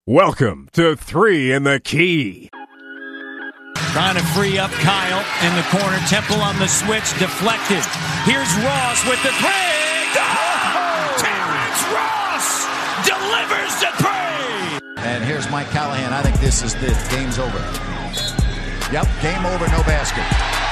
Welcome to 3 in the Key. Trying to free up Kyle in the corner. Temple on the switch, deflected. Here's Ross with the three. Oh! Terrence Ross delivers the three. And here's Mike Callahan. I think this is the game's over. Yep, game over, no basket.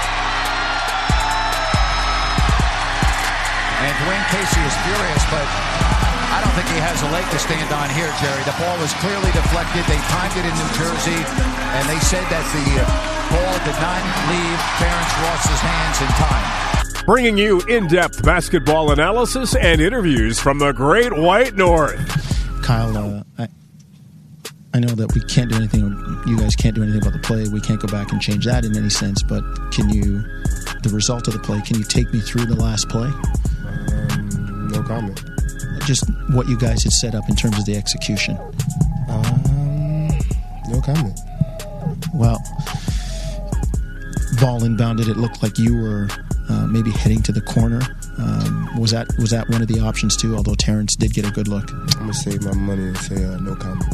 And Dwayne Casey is furious, but I don't think he has a leg to stand on here, Jerry. The ball was clearly deflected. They timed it in New Jersey, and they said that the ball did not leave Terrence Ross's hands in time. Bringing you in-depth basketball analysis and interviews from the Great White North. Kyle, I know that we can't do anything, you guys can't do anything about the play. We can't go back and change that in any sense, but the result of the play, can you take me through the last play? No comment. Just what you guys had set up in terms of the execution. No comment. Well, ball inbounded, it looked like you were maybe heading to the corner. Was that one of the options too, although Terrence did get a good look? I'm going to save my money and say no comment.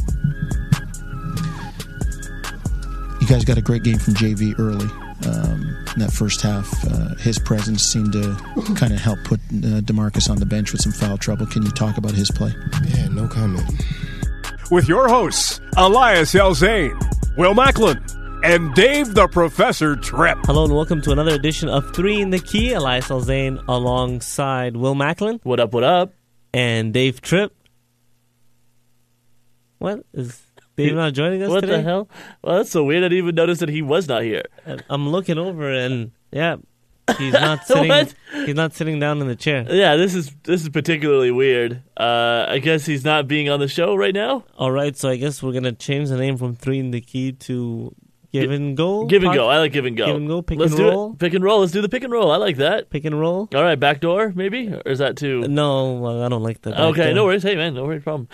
You guys got a great game from JV early. In that first half, his presence seemed to kind of help put DeMarcus on the bench with some foul trouble. Can you talk about his play? Yeah, no comment. With your hosts, Elias Elzane, Will Macklin, and Dave the Professor Tripp. Hello and welcome to another edition of 3 in the Key. Elias Elzane alongside Will Macklin. What up, what up? And Dave Tripp. What? Is Dave not joining us what today? What the hell? Well, that's so weird. I didn't even notice that he was not here. I'm looking over and, yeah, he's not sitting. He's not sitting down in the chair. Yeah, this is particularly weird. I guess he's not being on the show right now. All right, so I guess we're going to change the name from 3 in the Key to Give and Go. Give and Go. I like Give and Go. Give and Go, pick Let's and do roll. It. Pick and roll. Let's do the pick and roll. I like that. Pick and roll. All right, backdoor maybe? Or is that too? No, well, I don't like that. Okay, no worries. Hey, man, no worries, problem.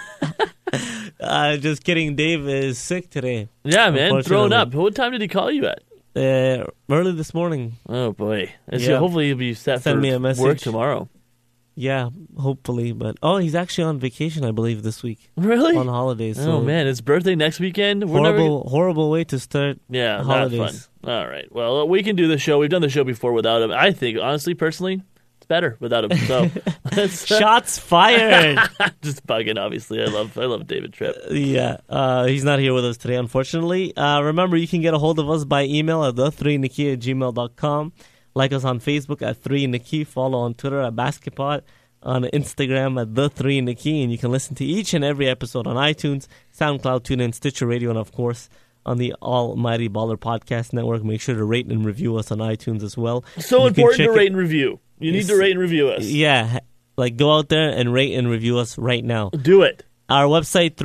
Just kidding. Dave is sick today. Yeah, man, thrown up. What time did he call you at? Early this morning. Oh, boy. Yeah. Hopefully he'll be set Send for me a message. work tomorrow. Yeah, hopefully. But he's actually on vacation, I believe, this week. Really? On holidays. So oh, man, his birthday next weekend? Horrible way to start holidays. Not fun. All right. Well, we can do the show. We've done the show before without him. I think, honestly, personally, it's better without him. So Shots fired. Just bugging, obviously. I love David Tripp. Yeah. He's not here with us today, unfortunately. Remember, you can get a hold of us by email at the3inthekey@gmail.com. Like us on Facebook at 3 in the Key. Follow on Twitter at Basketpod. On Instagram at the 3 in the Key. And you can listen to each and every episode on iTunes, SoundCloud, TuneIn, Stitcher Radio, and of course on the Almighty Baller Podcast Network. Make sure to rate and review us on iTunes as well. So important to rate and review. You need to rate and review us. Yeah. Go out there and rate and review us right now. Do it. Our website,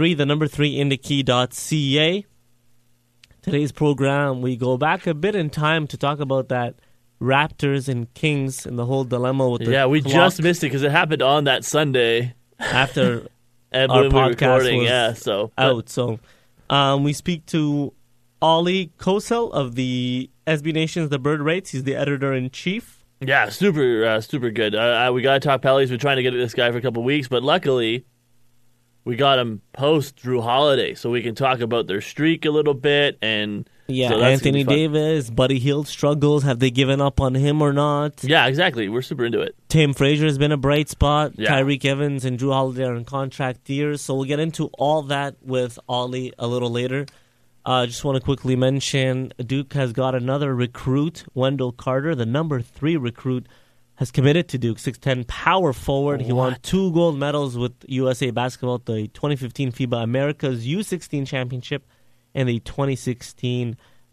3inthekey.ca. Today's program, we go back a bit in time to talk about that Raptors and Kings and the whole dilemma with the we clock. just missed it because it happened on that Sunday after and our when we were podcast recording. was out. So we speak to Ollie Kosel of the SB Nation's The Bird Rates. He's the editor-in-chief. Yeah, super good. We got to talk Pelly's been trying to get this guy for a couple of weeks, but luckily we got him post Drew Holiday, so we can talk about their streak a little bit. And yeah, so Anthony Davis, Buddy Hield struggles. Have they given up on him or not? Yeah, exactly. We're super into it. Tim Frazier has been a bright spot. Yeah. Tyreek Evans and Drew Holiday are in contract years, so we'll get into all that with Ollie a little later. Just want to quickly mention Duke has got another recruit, Wendell Carter, the number 3 recruit, has committed to Duke, 6'10", power forward. He won 2 gold medals with USA Basketball at the 2015 FIBA Americas U16 Championship and the 2016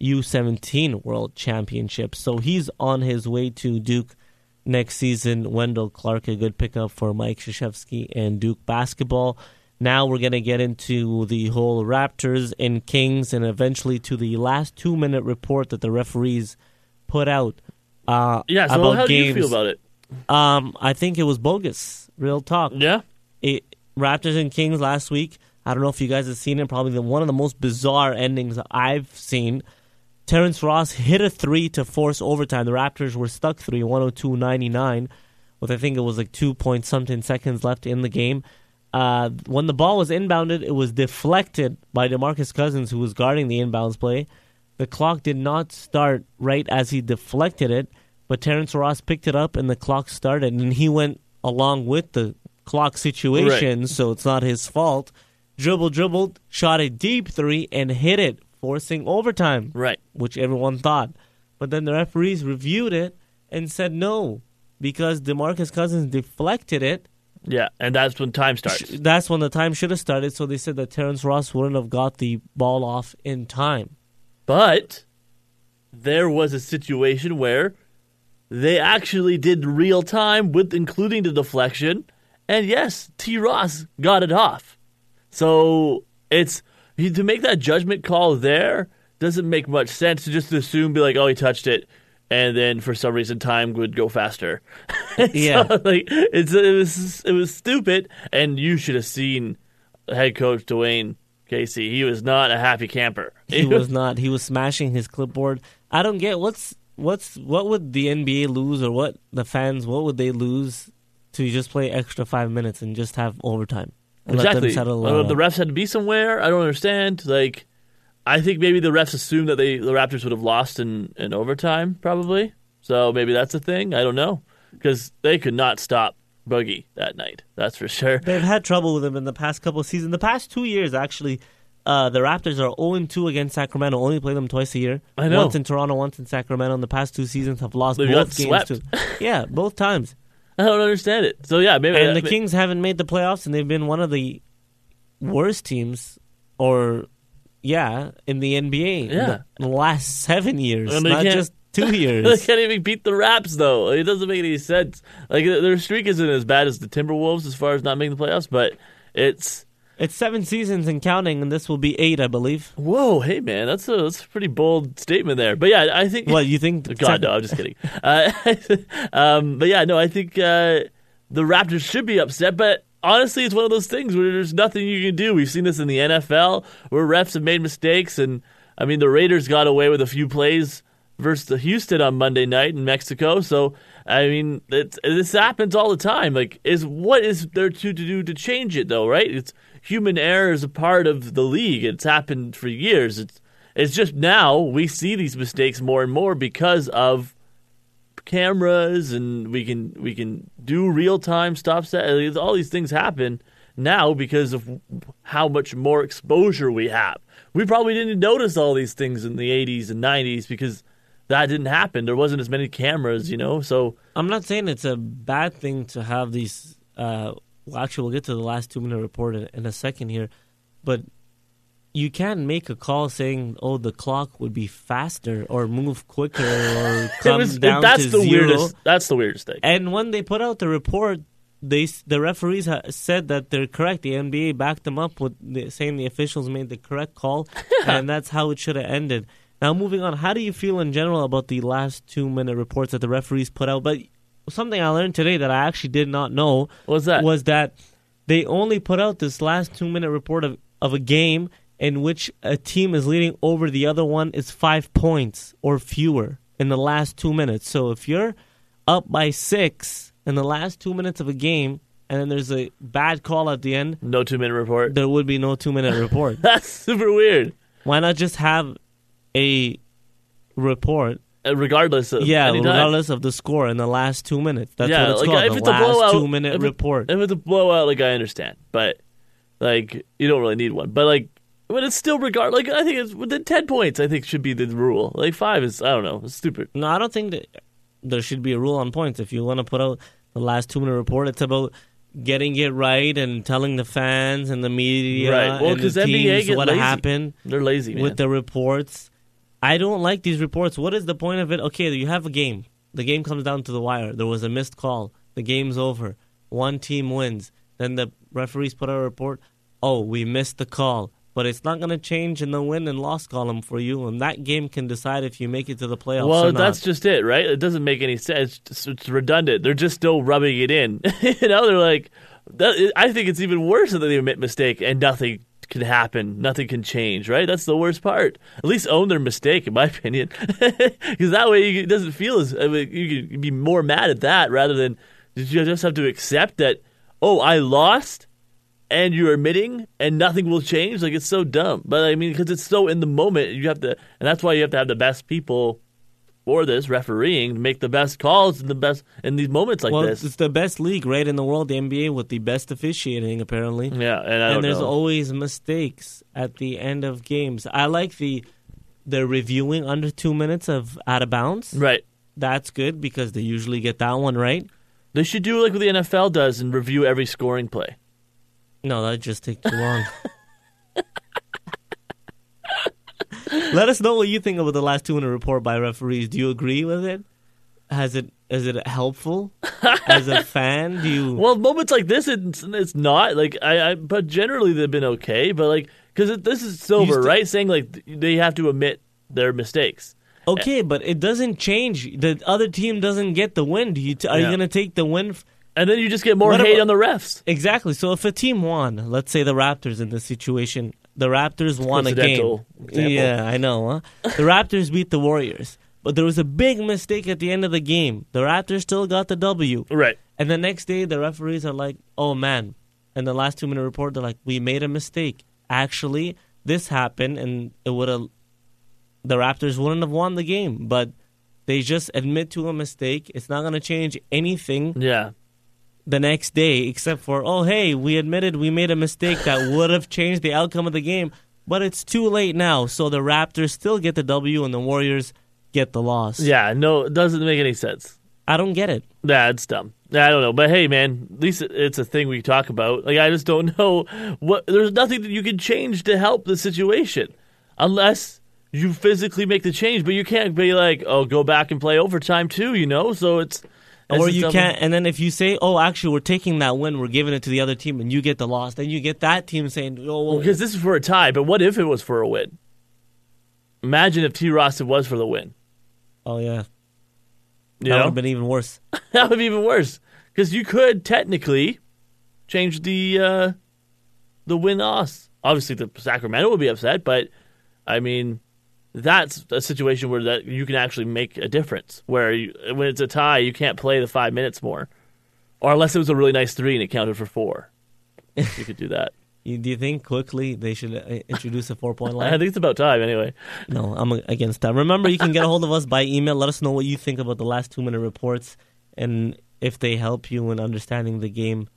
U17 World Championship. So he's on his way to Duke next season. Wendell Clark, a good pickup for Mike Krzyzewski and Duke basketball. Now we're going to get into the whole Raptors and Kings and eventually to the last 2-minute report that the referees put out. So about how do you games. feel about it? I think it was bogus. Real talk. Yeah? Raptors and Kings last week. I don't know if you guys have seen it. Probably one of the most bizarre endings I've seen. Terrence Ross hit a 3 to force overtime. The Raptors were stuck 102-99, with I think it was like 2 point something seconds left in the game. when the ball was inbounded, it was deflected by DeMarcus Cousins, who was guarding the inbounds play. The clock did not start right as he deflected it, but Terrence Ross picked it up and the clock started, and he went along with the clock situation, Right. so it's not his fault. Dribbled, shot a deep three, and hit it, forcing overtime, Right. which everyone thought. But then the referees reviewed it and said no, because DeMarcus Cousins deflected it. Yeah, and that's when time starts. That's when the time should have started, so they said that Terrence Ross wouldn't have got the ball off in time. But there was a situation where they actually did real time, with including the deflection, and yes, T. Ross got it off. So it's to make that judgment call there doesn't make much sense to just assume, be like, oh, he touched it, and then for some reason time would go faster. Yeah. So, like, it was stupid, and you should have seen head coach Dwayne Casey. He was not a happy camper. He was not. He was smashing his clipboard. I don't get what would the NBA lose, or what would they lose to just play extra 5 minutes and just have overtime? And let them Exactly. settle, The refs had to be somewhere. I don't understand. Like, I think maybe the refs assumed that the Raptors would have lost in overtime, probably. So maybe that's a thing. I don't know, because they could not stop Boogie that night. That's for sure. They've had trouble with him in the past couple of seasons. The past 2 years, actually, the Raptors are 0-2 against Sacramento. Only play them twice a year. I know. Once in Toronto, once in Sacramento. In the past 2 seasons, have lost They've got both games swept. too. Yeah, both times. I don't understand it. So yeah, maybe. And the Kings haven't made the playoffs, and they've been one of the worst teams, in the NBA in the last 7 years, And they not can't- just 2 They years. can't even beat the Raps, though. It doesn't make any sense. Like, their streak isn't as bad as the Timberwolves as far as not making the playoffs, but it's... It's 7 seasons and counting, and this will be 8, I believe. Whoa, hey, man, that's a pretty bold statement there. But yeah, I think... What, you think? God, no, I'm just kidding. But yeah, no, I think the Raptors should be upset, but honestly, it's one of those things where there's nothing you can do. We've seen this in the NFL, where refs have made mistakes, and I mean, the Raiders got away with a few plays versus the Houston on Monday night in Mexico. So, I mean, this happens all the time. Like, what is there to do to change it, though, right? It's human error is a part of the league. It's happened for years. It's just now we see these mistakes more and more because of cameras, and we can do real time stop set. All these things happen now because of how much more exposure we have. We probably didn't notice all these things in the 80s and 90s because that didn't happen. There wasn't as many cameras, so I'm not saying it's a bad thing to have these. Actually, we'll get to the last 2-minute report in a second here, but you can't make a call saying, "Oh, the clock would be faster or move quicker or come down that's to the zero." weirdest. That's the weirdest thing. And when they put out the report, the referees said that they're correct. The NBA backed them up with saying the officials made the correct call, and that's how it should have ended. Now, moving on, how do you feel in general about the last 2-minute reports that the referees put out? But something I learned today that I actually did not know What's that? was that they only put out this last 2-minute report of a game in which a team is leading over the other one is 5 points or fewer in the last 2 minutes. So if you're up by 6 in the last 2 minutes of a game, and then there's a bad call at the end, No 2-minute report. there would be no 2-minute report. That's super weird. Why not just have a report? Regardless of any time. Regardless of the score in the last 2 minutes. That's what it's like, called, if the it's a last blowout, 2-minute report. If it's a blowout, like, I understand, but like, you don't really need one. But like, but it's still like, I think it's within 10 points. I think should be the rule. Like 5 is, I don't know, it's stupid. No, I don't think that there should be a rule on points. If you want to put out the last 2-minute report, it's about getting it right and telling the fans and the media Right. Well, and the 'cause NBA teams get what lazy. happened They're lazy, man. with the reports. I don't like these reports. What is the point of it? Okay, you have a game. The game comes down to the wire. There was a missed call. The game's over. One team wins. Then the referees put out a report. Oh, we missed the call. But it's not going to change in the win and loss column for you, and that game can decide if you make it to the playoffs or Well, not. that's just it, right? It doesn't make any sense. It's redundant. They're just still rubbing it in. They're like, I think it's even worse that they admit mistake and nothing can happen. Nothing can change, right? That's the worst part. At least own their mistake, in my opinion. Because that way it doesn't feel as, you can be more mad at that rather than you just have to accept that, oh, I lost, and you're admitting and nothing will change, like it's so dumb. But I mean, because it's so in the moment, you have to, and that's why you have to have the best people for this refereeing to make the best calls in these moments like this. It's the best league, right, in the world, the NBA, with the best officiating, apparently. Yeah, and there's always mistakes at the end of games. I like they're reviewing under 2 minutes of out of bounds. Right. That's good because they usually get that one right. They should do like what the NFL does and review every scoring play. No, that'd just take too long. Let us know what you think about the last 2-minute report by referees. Do you agree with it? Is it helpful as a fan? Do you? Well, moments like this, it's not like but generally they've been okay. But like because this is Silver, right? Saying like they have to admit their mistakes. Okay, but it doesn't change. The other team doesn't get the win. Are you going to take the win? And then you just get more hate on the refs. Exactly. So if a team won, let's say the Raptors in this situation, the Raptors won a game. Example. Yeah, I know. Huh? The Raptors beat the Warriors. But there was a big mistake at the end of the game. The Raptors still got the W. Right. And the next day, the referees are like, oh, man. And the last 2-minute report, they're like, we made a mistake. Actually, this happened, and the Raptors wouldn't have won the game. But they just admit to a mistake. It's not going to change anything. Yeah. The next day, except for, oh, hey, we admitted we made a mistake that would have changed the outcome of the game, but it's too late now. So the Raptors still get the W and the Warriors get the loss. Yeah, no, it doesn't make any sense. I don't get it. Yeah, it's dumb. I don't know. But hey, man, at least it's a thing we talk about. Like, I just don't know there's nothing that you can change to help the situation unless you physically make the change. But you can't be like, oh, go back and play overtime too, So it's. Or you can't, and then if you say, oh, actually, we're taking that win, we're giving it to the other team, and you get the loss, then you get that team saying, oh, well, because this is for a tie, but what if it was for a win? Imagine if T. Ross was for the win. Oh, yeah. That would have been even worse. That would be even worse, because you could technically change the win-loss. Obviously, the Sacramento would be upset, but, I mean, that's a situation where that you can actually make a difference. Where when it's a tie, you can't play the 5 minutes more, or unless it was a really nice 3 and it counted for 4, you could do that. Do you think quickly they should introduce a 4-point line? I think it's about time anyway. No, I'm against that. Remember, you can get a hold of us by email. Let us know what you think about the last 2-minute reports and if they help you in understanding the game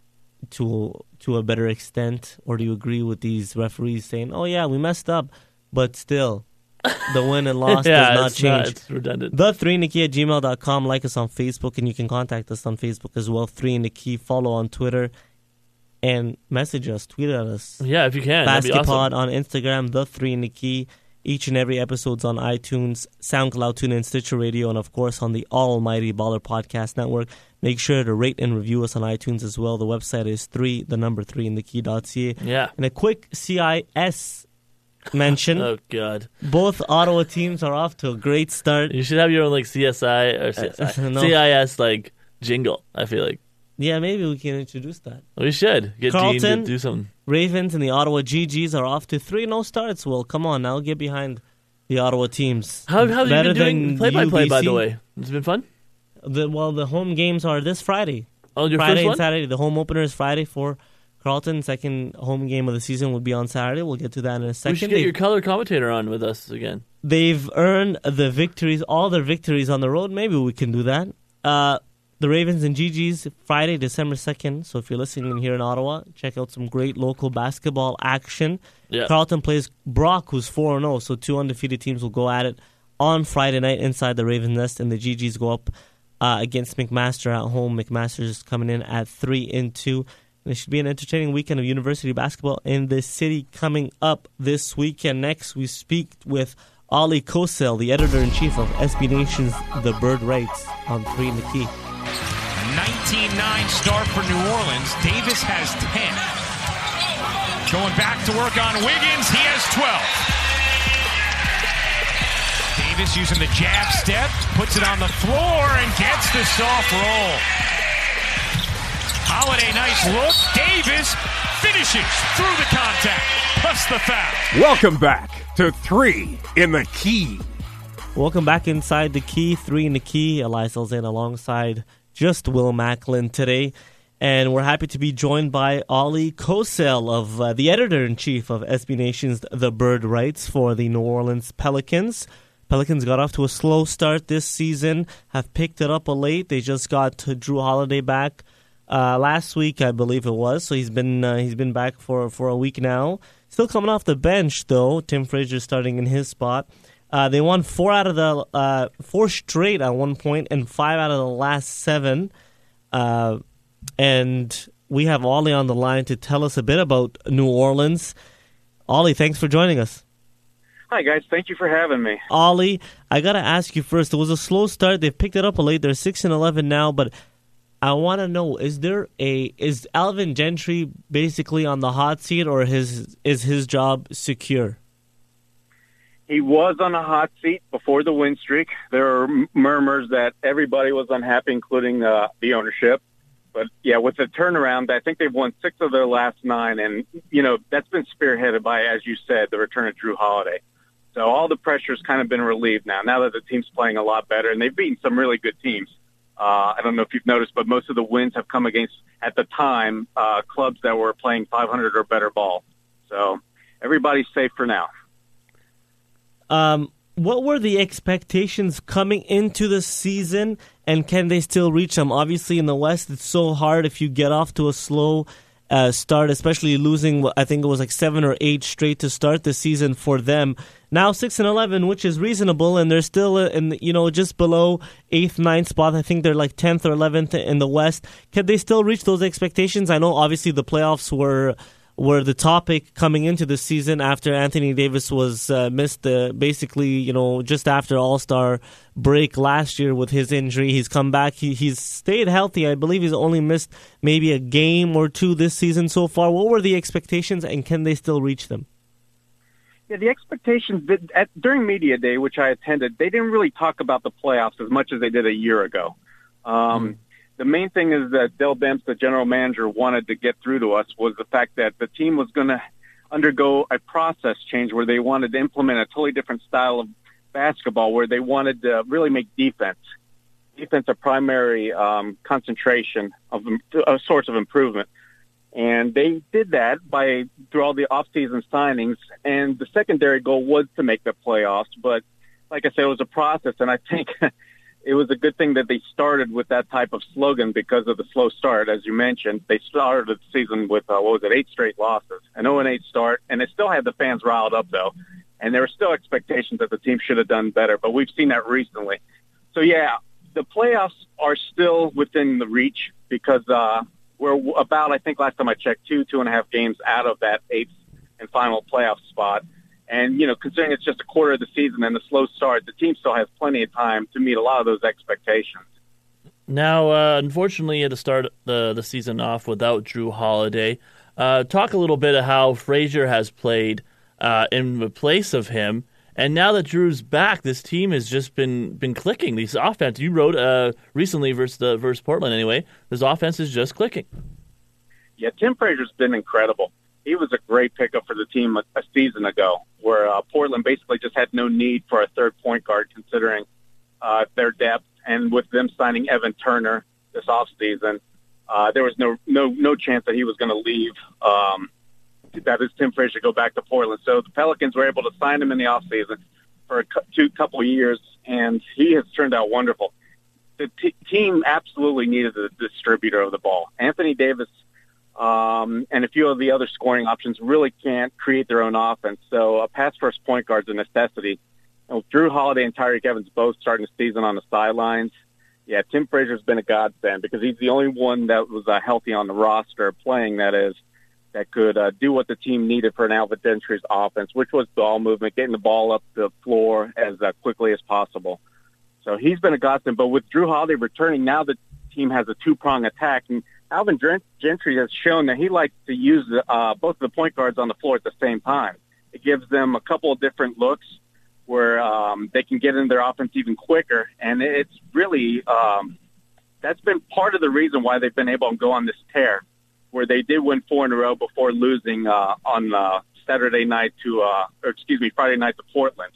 to a better extent, or do you agree with these referees saying, "Oh yeah, we messed up, but still." The win and loss does not change. It's redundant. The3andthekey@gmail.com. Like us on Facebook, and you can contact us on Facebook as well. 3 and the Key. Follow on Twitter and message us. Tweet at us. Yeah, if you can. Basketpod awesome. on Instagram. The 3 and the Key. Each and every episode's on iTunes, SoundCloud, TuneIn, Stitcher Radio, and of course on the almighty Baller Podcast Network. Make sure to rate and review us on iTunes as well. The website is 3andthekey.ca. Yeah. And a quick CIS mention. Oh God! Both Ottawa teams are off to a great start. You should have your own like CSI or CIS like jingle. I feel like. Yeah, maybe we can introduce that. We should get Carlton, Dean to do something. Ravens and the Ottawa GGs are off to 3-0 starts. Well, come on now, get behind the Ottawa teams. How have you been doing play-by-play? By the way, it's been fun. The home games are this Friday. Oh, your Friday first one? and Saturday. The home opener is Friday for Carlton. Second home game of the season will be on Saturday. We'll get to that in a second. We should get your color commentator on with us again. They've earned the victories, all their victories on the road. Maybe we can do that. The Ravens and GGs, Friday, December 2nd. So if you're listening here in Ottawa, check out some great local basketball action. Yeah. Carlton plays Brock, who's 4-0, so 2 undefeated teams will go at it on Friday night inside the Ravens' nest, and the GGs go up against McMaster at home. McMaster's coming in at 3-2. And it should be an entertaining weekend of university basketball in this city coming up this weekend. Next, we speak with Ali Kosel, the editor-in-chief of SB Nation's The Bird Writes on 3 and the Key. 19-9 start for New Orleans. Davis has 10. Going back to work on Wiggins. He has 12. Davis using the jab step, puts it on the floor and gets the soft roll. Holiday, nice look. Davis finishes through the contact, plus the foul. Welcome back to 3 in the Key. Welcome back inside the Key, 3 in the Key. Elias Elzane alongside just Will Macklin today. And we're happy to be joined by Ollie Cosell, of the editor-in-chief of SB Nation's The Bird Writes for the New Orleans Pelicans. Pelicans got off to a slow start this season, have picked it up a late. They just got Drew Holiday back last week, I believe it was. So he's been back for a week now. Still coming off the bench, though. Tim Frazier starting in his spot. They won 4 straight at one point and 5 out of the last 7. And we have Ollie on the line to tell us a bit about New Orleans. Ollie, thanks for joining us. Hi, guys. Thank you for having me. Ollie, I got to ask you first. It was a slow start. They've picked it up a late. They're 6-11 now, but I want to know, is Alvin Gentry basically on the hot seat, or is his job secure? He was on a hot seat before the win streak. There are murmurs that everybody was unhappy, including the ownership. But, yeah, with the turnaround, I think they've won 6 of their last 9. And, that's been spearheaded by, as you said, the return of Drew Holiday. So all the pressure's kind of been relieved now that the team's playing a lot better. And they've beaten some really good teams. I don't know if you've noticed, but most of the wins have come against, at the time, clubs that were playing 500 or better ball. So everybody's safe for now. What were the expectations coming into the season, and can they still reach them? Obviously, in the West, it's so hard if you get off to a slow start, especially losing, I think it was like 7 or 8 straight to start the season for them. Now 6-11, which is reasonable, and they're still just below 8th, 9th spot. I think they're like 10th or 11th in the West. Can they still reach those expectations? I know obviously the playoffs were the topic coming into the season after Anthony Davis was missed basically, just after All-Star break last year with his injury. He's come back. He's stayed healthy. I believe he's only missed maybe a game or 2 this season so far. What were the expectations, and can they still reach them? Yeah, the expectations during Media Day, which I attended, they didn't really talk about the playoffs as much as they did a year ago. The main thing is that Dell Demps, the general manager, wanted to get through to us was the fact that the team was going to undergo a process change where they wanted to implement a totally different style of basketball, where they wanted to really make defense a primary concentration of a source of improvement. And they did that through all the off-season signings. And the secondary goal was to make the playoffs. But like I said, it was a process, and I think it was a good thing that they started with that type of slogan because of the slow start. As you mentioned, they started the season with, 8 straight losses, an 0-8 start, and they still had the fans riled up, though. And there were still expectations that the team should have done better, but we've seen that recently. So, yeah, the playoffs are still within the reach because we're about, I think last time I checked, 2.5 games out of that 8th and final playoff spot. And, considering it's just a quarter of the season and the slow start, the team still has plenty of time to meet a lot of those expectations. Now, unfortunately, you had to start the season off without Drew Holiday. Talk a little bit of how Frazier has played in place of him. And now that Drew's back, this team has just been clicking. These offense, you wrote recently versus Portland anyway, this offense is just clicking. Yeah, Tim Frazier's been incredible. He was a great pickup for the team a season ago, where Portland basically just had no need for a third point guard considering their depth. And with them signing Evan Turner this offseason, there was no chance that he was going to leave. That is Tim Frazier go back to Portland. So the Pelicans were able to sign him in the offseason for a couple of years, and he has turned out wonderful. The team absolutely needed a distributor of the ball. Anthony Davis and a few of the other scoring options really can't create their own offense. So a pass-first point guard is a necessity. Drew Holiday and Tyreke Evans both starting the season on the sidelines. Yeah, Tim Frazier's been a godsend because he's the only one that was healthy on the roster playing, that could do what the team needed for an Alvin Gentry's offense, which was ball movement, getting the ball up the floor as quickly as possible. So he's been a godsend. But with Drew Holiday returning, now the team has a 2-prong attack. And Alvin Gentry has shown that he likes to use both of the point guards on the floor at the same time. It gives them a couple of different looks where they can get into their offense even quicker. And it's really that's been part of the reason why they've been able to go on this tear, where they did win 4 in a row before losing on Friday night to Portland.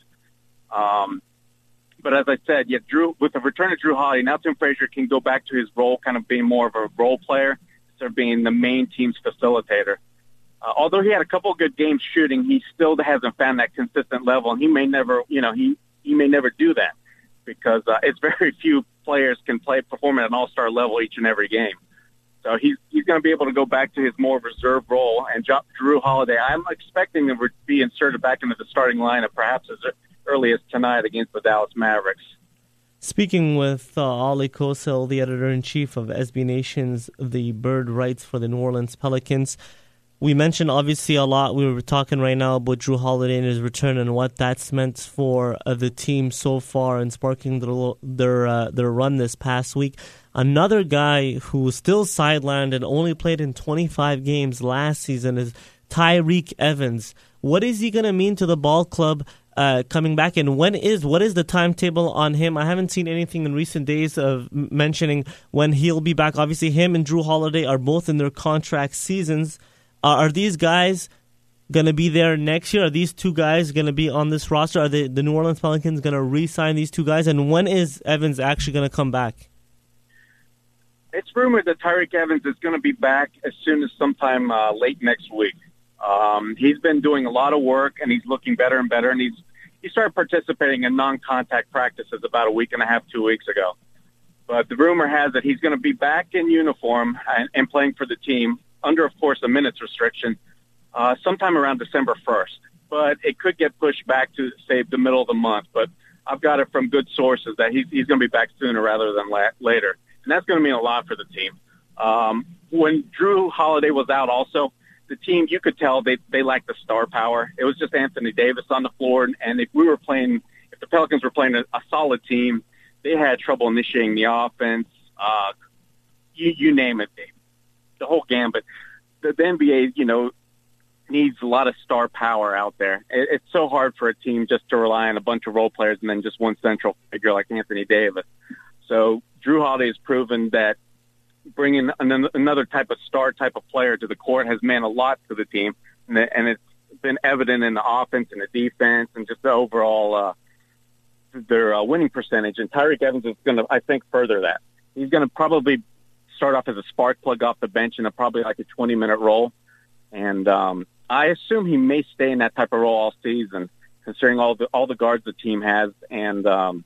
But as I said, with the return of Drew Holiday, now Tim Frazier can go back to his role, kind of being more of a role player, of being the main team's facilitator. Although he had a couple of good games shooting, he still hasn't found that consistent level, and he may never, he may never do that because it's very few players can perform at an all-star level each and every game. So he's going to be able to go back to his more reserve role. And Drew Holiday, I'm expecting him to be inserted back into the starting lineup perhaps as early as tonight against the Dallas Mavericks. Speaking with Ali Kosel, the editor-in-chief of SB Nation's The Bird writes for the New Orleans Pelicans. We mentioned obviously a lot. We were talking right now about Drew Holiday and his return and what that's meant for the team so far and sparking their run this past week. Another guy who was still sidelined and only played in 25 games last season is Tyreke Evans. What is he going to mean to the ball club coming back? And what is the timetable on him? I haven't seen anything in recent days of mentioning when he'll be back. Obviously, him and Drew Holiday are both in their contract seasons. Are these guys going to be there next year? Are these two guys going to be on this roster? Are the New Orleans Pelicans going to re-sign these two guys? And when is Evans actually going to come back? It's rumored that Tyreke Evans is going to be back as soon as sometime late next week. He's been doing a lot of work, and he's looking better and better. And he started participating in non-contact practices about a week and a half, 2 weeks ago. But the rumor has that he's going to be back in uniform and playing for the team under, of course, a minutes restriction sometime around December 1st. But it could get pushed back to, say, the middle of the month. But I've got it from good sources that he's going to be back sooner rather than later. And that's going to mean a lot for the team. When Drew Holiday was out also, the team, you could tell they lacked the star power. It was just Anthony Davis on the floor. And if the Pelicans were playing a solid team, they had trouble initiating the offense. You name it, the whole gambit. The NBA, needs a lot of star power out there. It's so hard for a team just to rely on a bunch of role players and then just one central figure like Anthony Davis. So Drew Holiday has proven that bringing another type of star type of player to the court has meant a lot to the team, and it's been evident in the offense and the defense and just the overall their winning percentage. And Tyreke Evans is going to, I think, further that. He's going to probably start off as a spark plug off the bench in probably like a 20-minute role. And I assume he may stay in that type of role all season, considering all the guards the team has. And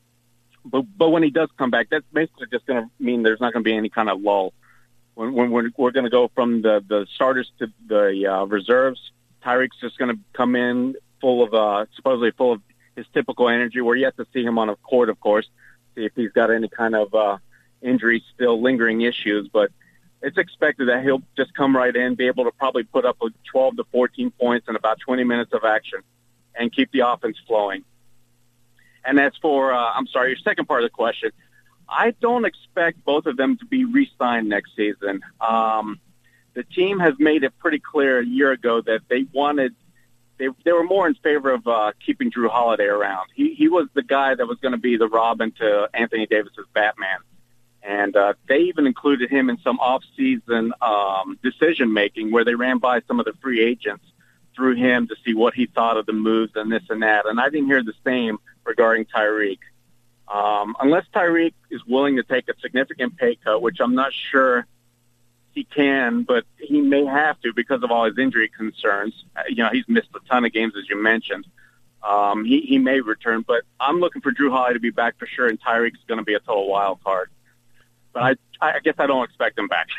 but when he does come back, that's basically just going to mean there's not going to be any kind of lull. When we're going to go from the starters to the reserves, Tyreek's just going to come in supposedly full of his typical energy. We're yet to see him on a court, of course, see if he's got any kind of injury, still lingering issues. But it's expected that he'll just come right in, be able to probably put up 12 to 14 points in about 20 minutes of action and keep the offense flowing. And as for, your second part of the question, I don't expect both of them to be re-signed next season. The team has made it pretty clear a year ago that they were more in favor of keeping Drew Holiday around. He was the guy that was going to be the Robin to Anthony Davis's Batman. And they even included him in some off-season decision-making where they ran by some of the free agents through him to see what he thought of the moves and this and that. And I didn't hear the same regarding Tyreke. Unless Tyreke is willing to take a significant pay cut, which I'm not sure he can, but he may have to because of all his injury concerns. He's missed a ton of games, as you mentioned. He may return, but I'm looking for Drew Holiday to be back for sure, and Tyreek's going to be a total wild card. But I guess I don't expect him back.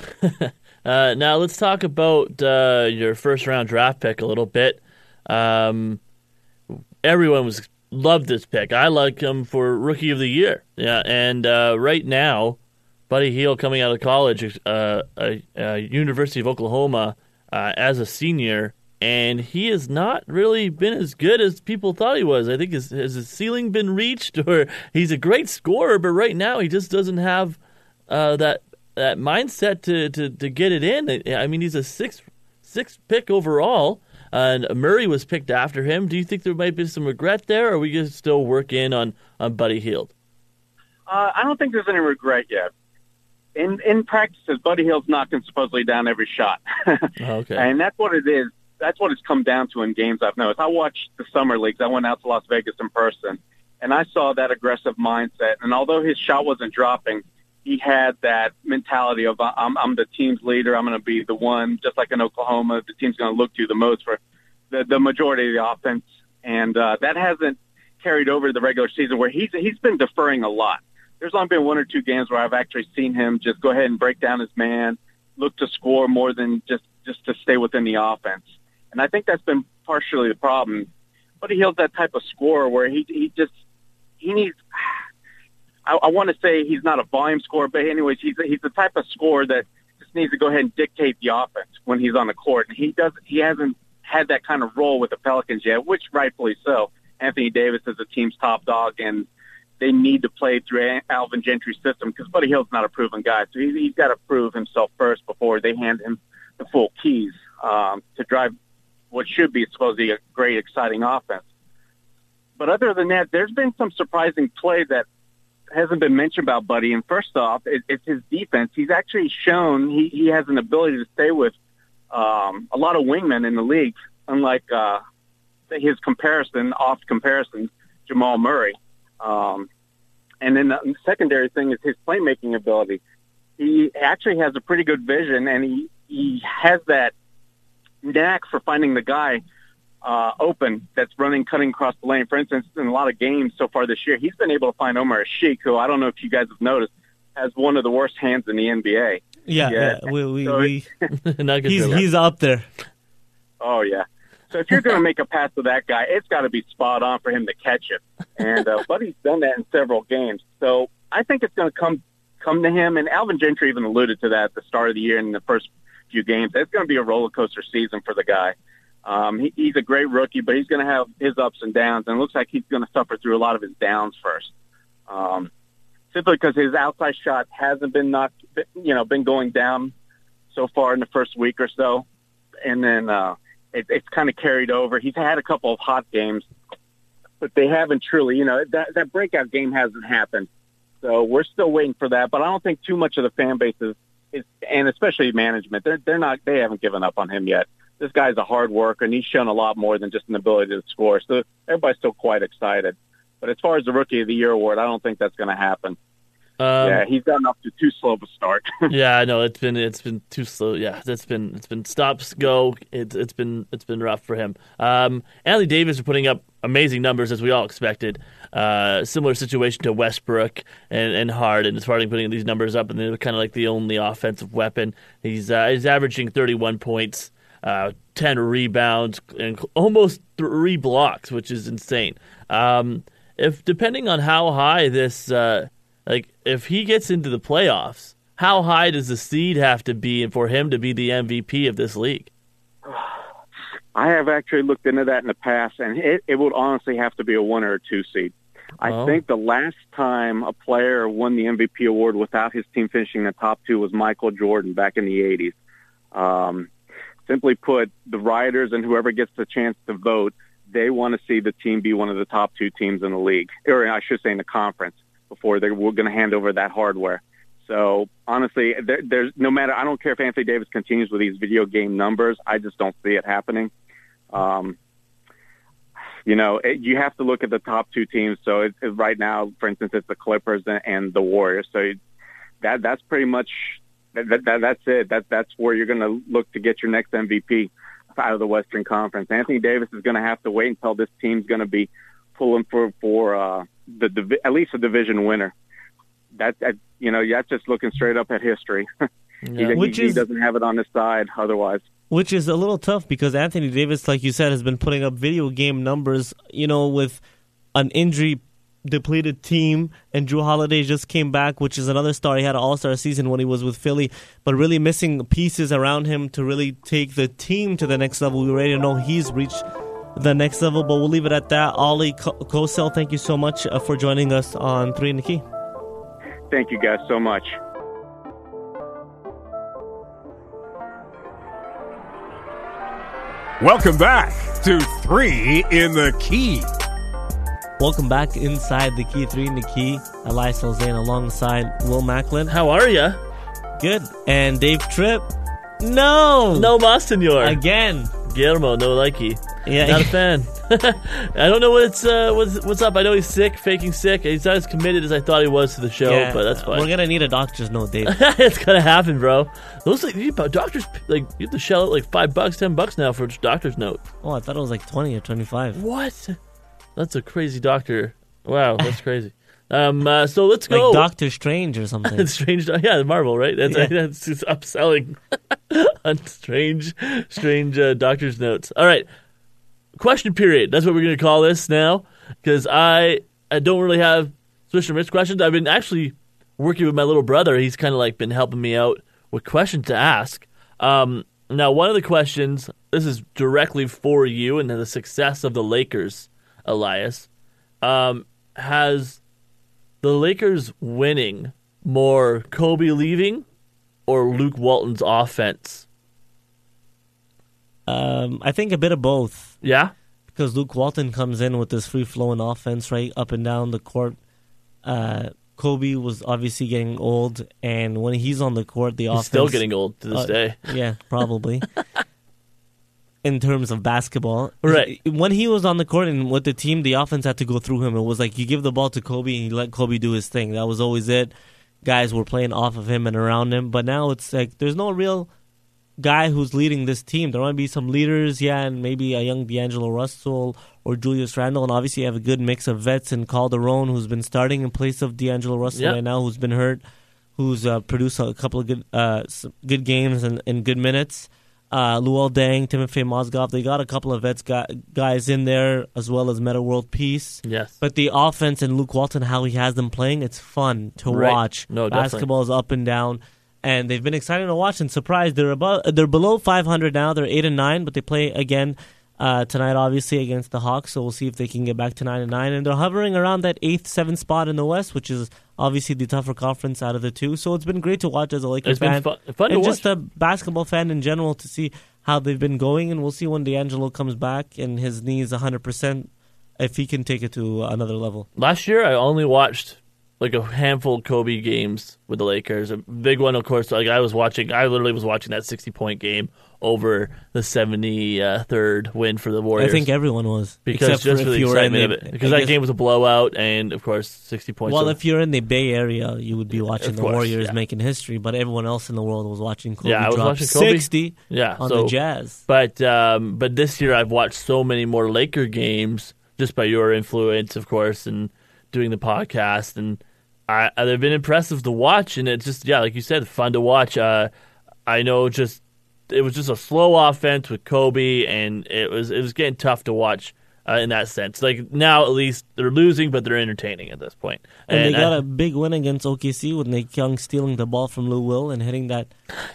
Now let's talk about your first-round draft pick a little bit. Everyone loved this pick. I like him for Rookie of the Year. Yeah, and right now, Buddy Hield coming out of college, University of Oklahoma, as a senior, and he has not really been as good as people thought he was. I think has his ceiling been reached, or he's a great scorer, but right now he just doesn't have that mindset to get it in. I mean, he's a sixth pick overall, and Murray was picked after him. Do you think there might be some regret there, or are we just still working on Buddy Hield? I don't think there's any regret yet. In practices, Buddy Hield's knocking supposedly down every shot. Okay. And that's what it is. That's what it's come down to in games I've noticed. I watched the summer leagues. I went out to Las Vegas in person, and I saw that aggressive mindset. And although his shot wasn't dropping, he had that mentality of I'm the team's leader. I'm going to be the one, just like in Oklahoma, the team's going to look to the most for the majority of the offense. And that hasn't carried over to the regular season, where he's been deferring a lot. There's only been one or two games where I've actually seen him just go ahead and break down his man, look to score more than just to stay within the offense. And I think that's been partially the problem. Buddy Hield's that type of scorer where he needs. I want to say he's not a volume scorer, but anyways, he's the type of scorer that just needs to go ahead and dictate the offense when he's on the court. And he hasn't had that kind of role with the Pelicans yet, which rightfully so. Anthony Davis is the team's top dog, and they need to play through Alvin Gentry's system because Buddy Hield's not a proven guy. So he's got to prove himself first before they hand him the full keys to drive what should be supposedly a great, exciting offense. But other than that, there's been some surprising play that hasn't been mentioned about Buddy. And first off, it's his defense. He's actually shown he has an ability to stay with a lot of wingmen in the league, unlike his oft comparison, Jamal Murray. And then the secondary thing is his playmaking ability. He actually has a pretty good vision, and he has that knack for finding the guy open that's cutting across the lane. For instance, in a lot of games so far this year, he's been able to find Omar Ashiq, who I don't know if you guys have noticed, has one of the worst hands in the NBA. Yeah. He's up there. Oh, yeah. So if you're going to make a pass to that guy, it's got to be spot on for him to catch it. And Buddy's done that in several games. So I think it's going to come to him. And Alvin Gentry even alluded to that at the start of the year in the first few games. It's going to be a roller coaster season for the guy. He's a great rookie, but he's going to have his ups and downs. And it looks like he's going to suffer through a lot of his downs first. Simply because his outside shot hasn't been been going down so far in the first week or so. And then, it's kind of carried over. He's had a couple of hot games, but they haven't truly, that breakout game hasn't happened. So we're still waiting for that. But I don't think too much of the fan base is and especially management, they haven't given up on him yet. This guy's a hard worker, and he's shown a lot more than just an ability to score. So everybody's still quite excited. But as far as the Rookie of the Year award, I don't think that's going to happen. He's gotten off to too slow of a start. Yeah, I know it's been too slow. Yeah, it's been stops go. It's been rough for him. Anthony Davis is putting up amazing numbers as we all expected. Similar situation to Westbrook and Harden as far as putting these numbers up, and they're kind of like the only offensive weapon. He's averaging 31 points, 10 rebounds, and almost 3 blocks, which is insane. If depending on how high this. If he gets into the playoffs, how high does the seed have to be for him to be the MVP of this league? I have actually looked into that in the past, and it would honestly have to be a 1 or a 2 seed. I think the last time a player won the MVP award without his team finishing in the top 2 was Michael Jordan back in the 80s. Simply put, the writers and whoever gets the chance to vote, they want to see the team be one of the top 2 teams in the league, or I should say in the conference, before they were going to hand over that hardware. So honestly, there's no matter. I don't care if Anthony Davis continues with these video game numbers. I just don't see it happening. You have to look at the top 2 teams. So right now, for instance, it's the Clippers and the Warriors. So that's pretty much that's it. That's where you're going to look to get your next MVP out of the Western Conference. Anthony Davis is going to have to wait until this team's going to be pulling for at least a division winner. That's just looking straight up at history. Yeah. He doesn't have it on his side otherwise. Which is a little tough because Anthony Davis, like you said, has been putting up video game numbers, with an injury-depleted team, and Jrue Holiday just came back, which is another star. He had an all-star season when he was with Philly, but really missing pieces around him to really take the team to the next level. We already know he's reached the next level, but we'll leave it at that. Ollie Kosel, thank you so much for joining us on 3 in the Key. Thank you guys so much. Welcome back to 3 in the Key. Welcome back inside the Key, 3 in the Key. Elias Salzane alongside Will Macklin. How are you? Good. And Dave Tripp. No, Mas, senor. Again. Guillermo, no likey. Yeah. Not a fan. I don't know what's up. I know he's sick, faking sick. He's not as committed as I thought he was to the show, Yeah, but that's fine. We're gonna need a doctor's note, Dave. It's gonna happen, bro. Those doctors you have to shell out like $5, $10 now for a doctor's note. Oh, I thought it was like 20 or 25. What? That's a crazy doctor. Wow, that's crazy. So let's go. Like Doctor Strange or something. Strange, Marvel, right? That's just upselling on strange doctor's notes. All right, question period. That's what we're going to call this now, because I don't really have Swish and Rich questions. I've been actually working with my little brother. He's kind of like been helping me out with questions to ask. Now, one of the questions, this is directly for you and the success of the Lakers, Elias, has the Lakers winning more Kobe leaving or Luke Walton's offense? I think a bit of both. Yeah? Because Luke Walton comes in with this free-flowing offense, right, up and down the court. Kobe was obviously getting old, and when he's on the court, the offense... still getting old to this day. Yeah, probably. In terms of basketball. Right. When he was on the court and with the team, the offense had to go through him. It was like you give the ball to Kobe and you let Kobe do his thing. That was always it. Guys were playing off of him and around him. But now it's like there's no real guy who's leading this team. There might be some leaders, and maybe a young D'Angelo Russell or Julius Randle. And obviously you have a good mix of vets in Calderon, who's been starting in place of D'Angelo Russell right now, who's been hurt, who's produced a couple of good games and good minutes. Luol Deng, Timofey Mozgov, they got a couple of vets guys in there, as well as Meta World Peace. Yes. But the offense and Luke Walton, how he has them playing, it's fun to watch. No, basketball is up and down, and they've been exciting to watch and surprised. They're below 500 now. They're 8-9, but they play again tonight, obviously, against the Hawks. So we'll see if they can get back to 9-9. And they're hovering around that 8th, 7th spot in the West, which is obviously the tougher conference out of the two. So it's been great to watch as a Lakers fan. It's been fun to and watch. Just a basketball fan in general to see how they've been going. And we'll see when D'Angelo comes back and his knee's 100% if he can take it to another level. Last year, I only watched like a handful of Kobe games with the Lakers. A big one, of course, like I literally was watching that 60-point game over the 73rd win for the Warriors. I think everyone was. Because except just for for if the you were excitement of it. Because that game was a blowout, and of course, 60 points. Well, if you're in the Bay Area, you would be watching the Warriors yeah. making history, but everyone else in the world was watching Kobe I was drop watching Kobe. 60 on the Jazz. But this year, I've watched so many more Laker games just by your influence, of course, and doing the podcast, and they've been impressive to watch, and it's just, like you said, fun to watch. I know it was just a slow offense with Kobe, and it was getting tough to watch in that sense. Like now, at least they're losing, but they're entertaining at this point. And they got a big win against OKC with Nick Young stealing the ball from Lou Will and hitting that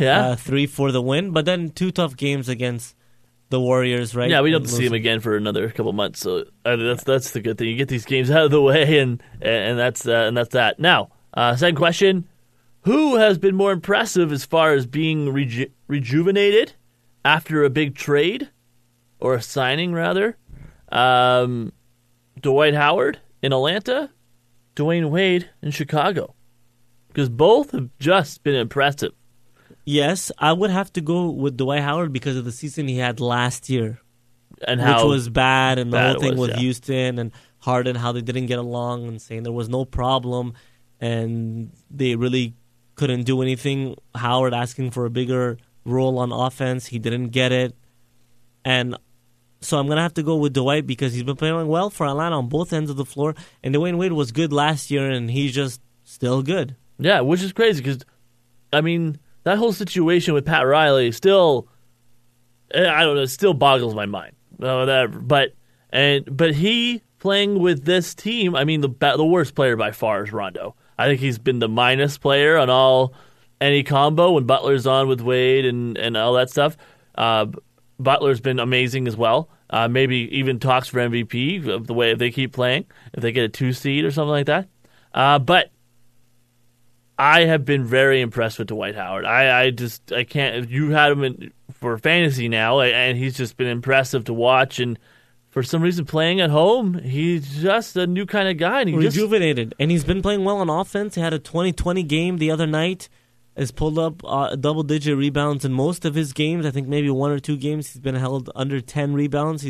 3 for the win. But then 2 tough games against the Warriors, right? Yeah, we don't see him again for another couple months, so that's the good thing. You get these games out of the way, and that's that. Now, second question: who has been more impressive as far as being rejuvenated after a big trade or a signing, rather? Dwight Howard in Atlanta, Dwayne Wade in Chicago, because both have just been impressive. Yes, I would have to go with Dwight Howard because of the season he had last year, and which was bad, and the whole thing with yeah. Houston and Harden, how they didn't get along, and saying there was no problem, and they really couldn't do anything. Howard asking for a bigger role on offense, he didn't get it, and so I'm going to have to go with Dwight because he's been playing well for Atlanta on both ends of the floor, and Dwayne Wade was good last year, and he's just still good. Yeah, which is crazy because, I mean, that whole situation with Pat Riley still, I don't know, it still boggles my mind. But he playing with this team, I mean, the worst player by far is Rondo. I think he's been the minus player on any combo when Butler's on with Wade and all that stuff. Butler's been amazing as well. Maybe even talks for MVP of the way they keep playing, if they get a 2 seed or something like that. But I have been very impressed with Dwight Howard. I can't. You had him for fantasy now, and he's just been impressive to watch. And for some reason, playing at home, he's just a new kind of guy. And rejuvenated, and he's been playing well on offense. He had a 20-20 game the other night. Has pulled up double-digit rebounds in most of his games. I think maybe 1 or 2 games he's been held under 10 rebounds. He's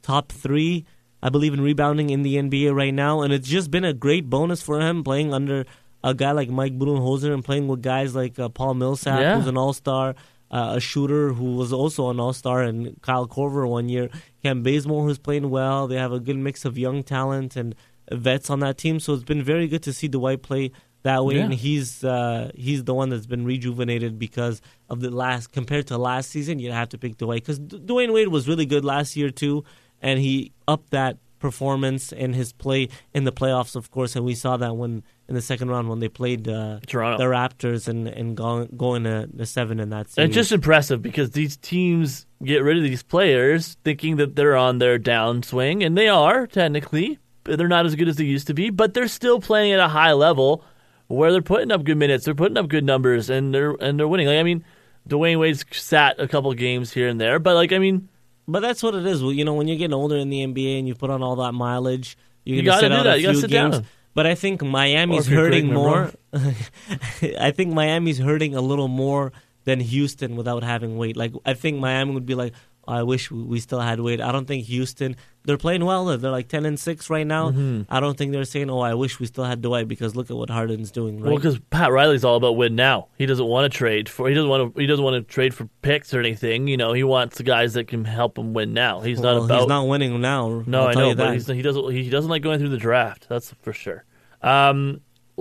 top 3, I believe, in rebounding in the NBA right now. And it's just been a great bonus for him playing under a guy like Mike Budenholzer and playing with guys like Paul Millsap, who's an all-star, a shooter who was also an all-star, and Kyle Korver one year. Cam Bazemore, who's playing well. They have a good mix of young talent and vets on that team. So it's been very good to see Dwight play that way, and he's the one that's been rejuvenated because of compared to last season. You'd have to pick Dwight because Dwayne Wade was really good last year too, and he upped that performance and his play in the playoffs, of course, and we saw that when in the second round when they played Toronto, the Raptors, and going to the 7 in that series. And it's just impressive because these teams get rid of these players thinking that they're on their downswing, and they are technically. They're not as good as they used to be, but they're still playing at a high level where they're putting up good minutes, they're putting up good numbers, and they're winning. Like, I mean, Dwayne Wade's sat a couple games here and there, but but that's what it is. Well, when you're getting older in the NBA and you put on all that mileage, you're going to sit out a a few sit games. Down. But I think Miami's hurting more. I think Miami's hurting a little more than Houston without having Wade. Like, I think Miami would be like, I wish we still had Wade. I don't think Houston, they're playing well. They're like 10-6 right now. Mm-hmm. I don't think they're saying, I wish we still had Dwight, because look at what Harden's doing. Right? Well, because Pat Riley's all about win now. He doesn't want to trade for. He doesn't want to trade for picks or anything. He wants the guys that can help him win now. He's not winning now. No, I'll I tell know, you but that. he doesn't like going through the draft. That's for sure. Second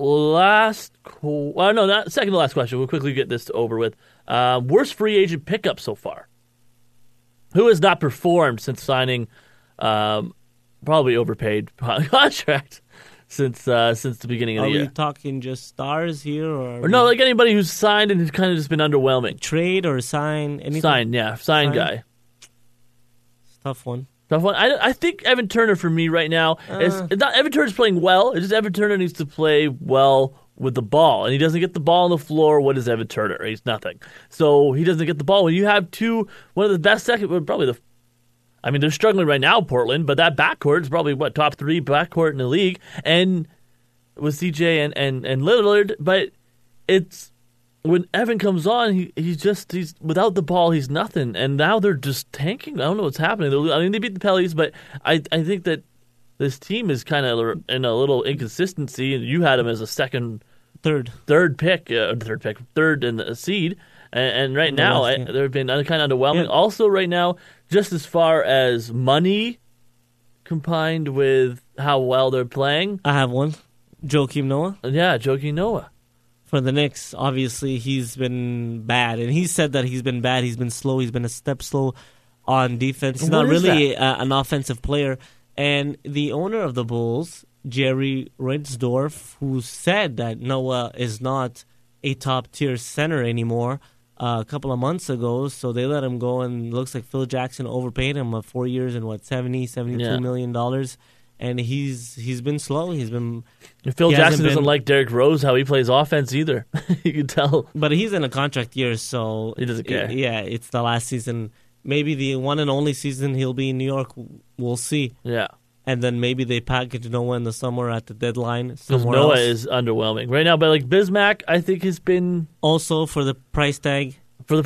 to last question. We'll quickly get this over with. Worst free agent pickup so far. Who has not performed since signing, probably overpaid contract since the beginning of the year? Are we talking just stars here, or no? Like anybody who's signed and has kind of just been underwhelming. Trade or sign? Anything? Sign guy. It's a tough one. I think Evan Turner for me right now is not. Evan Turner's playing well. It's just Evan Turner needs to play well with the ball, and he doesn't get the ball on the floor. What is Evan Turner? He's nothing. So he doesn't get the ball. When you have one of the best they're struggling right now, Portland, but that backcourt is probably top 3 backcourt in the league, and with CJ and Lillard. But it's when Evan comes on, he's without the ball, he's nothing. And now they're just tanking. I don't know what's happening. They beat the Pellies, but I think that this team is kind of in a little inconsistency. You had him as a third in the seed, and right now they've been kind of underwhelming. Yeah. Also, right now, just as far as money combined with how well they're playing, I have one, Joakim Noah. Yeah, Joakim Noah. For the Knicks, obviously he's been bad, and he said that he's been bad. He's been slow. He's been a step slow on defense. He's not really an offensive player. And the owner of the Bulls, Jerry Reinsdorf, who said that Noah is not a top-tier center anymore a couple of months ago, so they let him go, and it looks like Phil Jackson overpaid him 4 years and $72 million. And he's been slow. Phil Jackson doesn't like Derrick Rose, how he plays offense either. You can tell. But he's in a contract year, so he doesn't care. It's the last season. Maybe the one and only season he'll be in New York. We'll see. Yeah. And then maybe they package Noah in the summer at the deadline. Because Noah is underwhelming right now. But like Bismack, I think has been also for the price tag.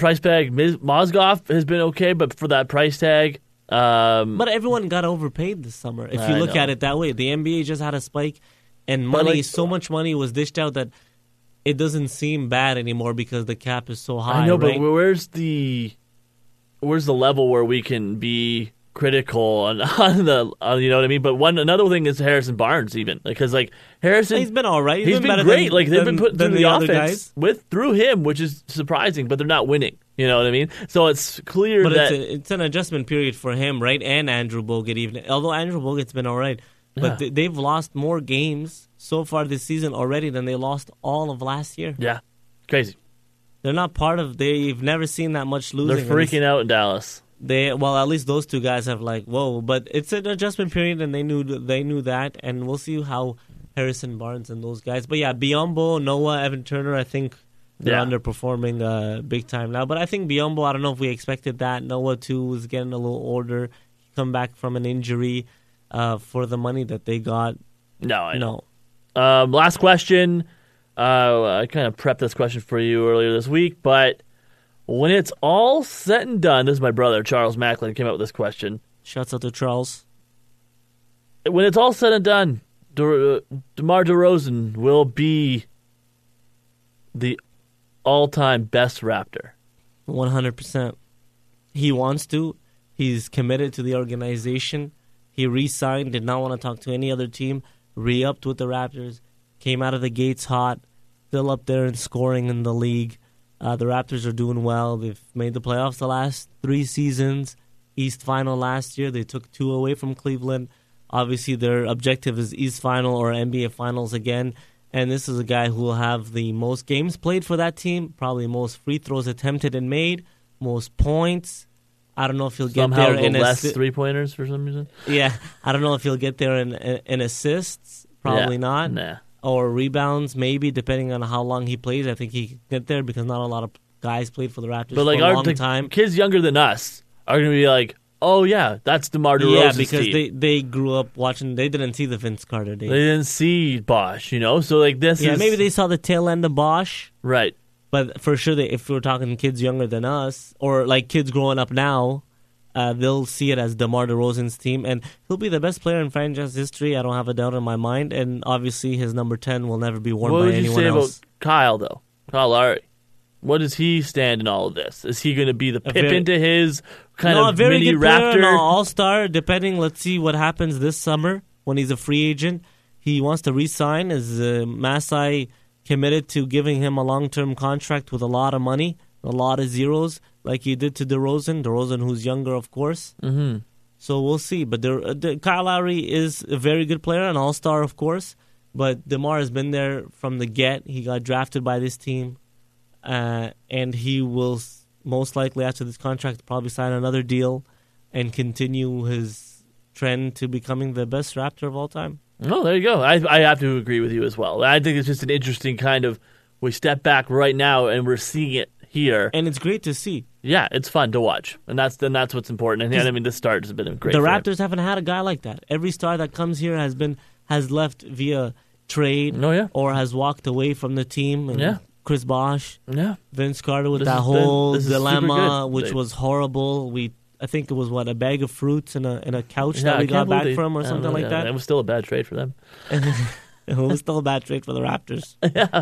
Mozgov has been okay, but for that price tag. But everyone got overpaid this summer. If you look at it that way, the NBA just had a spike, and so much money was dished out that it doesn't seem bad anymore because the cap is so high. I know, right? But where's the level where we can be critical on the you know what I mean? But another thing is Harrison Barnes, even because Harrison, he's been all right. He's been great. They've been putting through the offense guys. Through him, which is surprising. But they're not winning. You know what I mean? So it's clear that it's an adjustment period for him, right? And Andrew Bogut, even although Andrew Bogut's been all right, but they've lost more games so far this season already than they lost all of last year. Yeah, crazy. They're not part of. They've never seen that much losing. They're freaking out in Dallas. At least those two guys have whoa. But it's an adjustment period, and they knew that, and we'll see how Harrison Barnes and those guys. But yeah, Biyombo, Noah, Evan Turner, I think they're underperforming big time now. But I think Biyombo, I don't know if we expected that. Noah too was getting a little older. He come back from an injury for the money that they got. No, I know. Last question. I kind of prepped this question for you earlier this week, but when it's all said and done, this is my brother, Charles Macklin, came up with this question. Shouts out to Charles. When it's all said and done, DeMar DeRozan will be the all-time best Raptor. 100%. He wants to. He's committed to the organization. He re-signed, did not want to talk to any other team, re-upped with the Raptors, came out of the gates hot, still up there in scoring in the league. The Raptors are doing well. They've made the playoffs the last 3 seasons. East Final last year. They took 2 away from Cleveland. Obviously, their objective is East Final or NBA Finals again. And this is a guy who will have the most games played for that team, probably most free throws attempted and made, most points. I don't know if he'll get there in less 3-pointers for some reason. Yeah, I don't know if he'll get there in assists. Probably not. Nah. Or rebounds, maybe, depending on how long he plays. I think he can get there because not a lot of guys played for the Raptors for a long time. Kids younger than us are going to be like, oh, yeah, that's DeMar DeRozan's Yeah, because team. they grew up watching. They didn't see the Vince Carter days. They didn't see Bosch, So, this is... Yeah, maybe they saw the tail end of Bosch. Right. But for sure, if we're talking kids younger than us, or like kids growing up now, they'll see it as DeMar DeRozan's team. And he'll be the best player in franchise history. I don't have a doubt in my mind. And obviously, his number 10 will never be worn by anyone else. What would you say about Kyle, though? Kyle Lowry. What does he stand in all of this? Is he going to be the Pippin to his kind of very mini good player, Raptor? No, all-star, depending. Let's see what happens this summer when he's a free agent. He wants to re-sign. Is Masai committed to giving him a long-term contract with a lot of money, a lot of zeros, like he did to DeRozan? DeRozan, who's younger, of course. Mm-hmm. So we'll see. But Kyle Lowry is a very good player, an all-star, of course. But DeMar has been there from the get. He got drafted by this team. And he will most likely, after this contract, probably sign another deal and continue his trend to becoming the best Raptor of all time. Oh, there you go. I have to agree with you as well. I think it's just an interesting kind of, we step back right now and we're seeing it here. And it's great to see. Yeah, it's fun to watch. And that's what's important. And I mean, this start has been great. The Raptors haven't had a guy like that. Every star that comes here has left via trade or has walked away from the team. And Chris Bosh, Vince Carter with that whole dilemma, which was horrible. I think it was a bag of fruits and a couch that we got back from or something like that. It was still a bad trade for them. It was still a bad trade for the Raptors.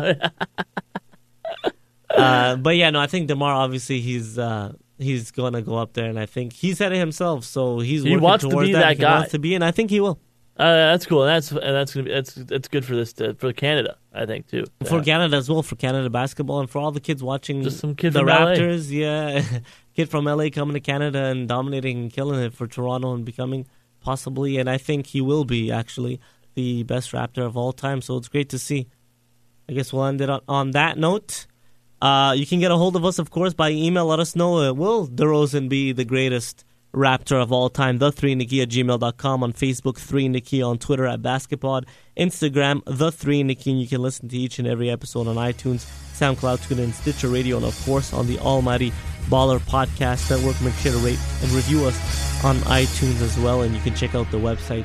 But yeah, no, I think DeMar, obviously he's going to go up there, and I think he said it himself. So he wants to be that guy. He wants to be, and I think he will. That's cool, and that's good for for Canada, I think too. For Canada as well, for Canada basketball, and for all the kids watching just some kid the from Raptors. LA. Yeah, kid from LA coming to Canada and dominating and killing it for Toronto and becoming possibly, and I think he will be actually the best Raptor of all time. So it's great to see. I guess we'll end it on that note. You can get a hold of us, of course, by email. Let us know, will DeRozan be the greatest Raptor of all time? The3Nikki@gmail.com, on Facebook, 3Nikki, on Twitter @basketpod, Instagram, The3Nikki, and you can listen to each and every episode on iTunes, SoundCloud, TuneIn, Stitcher Radio, and of course on the almighty Baller Podcast Network. Make sure to rate and review us on iTunes as well, and you can check out the website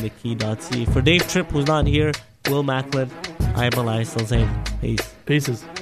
3inthekey.ca. For Dave Tripp, who's not here, Will Macklin, I am Elias Salzane. Peace. Pieces.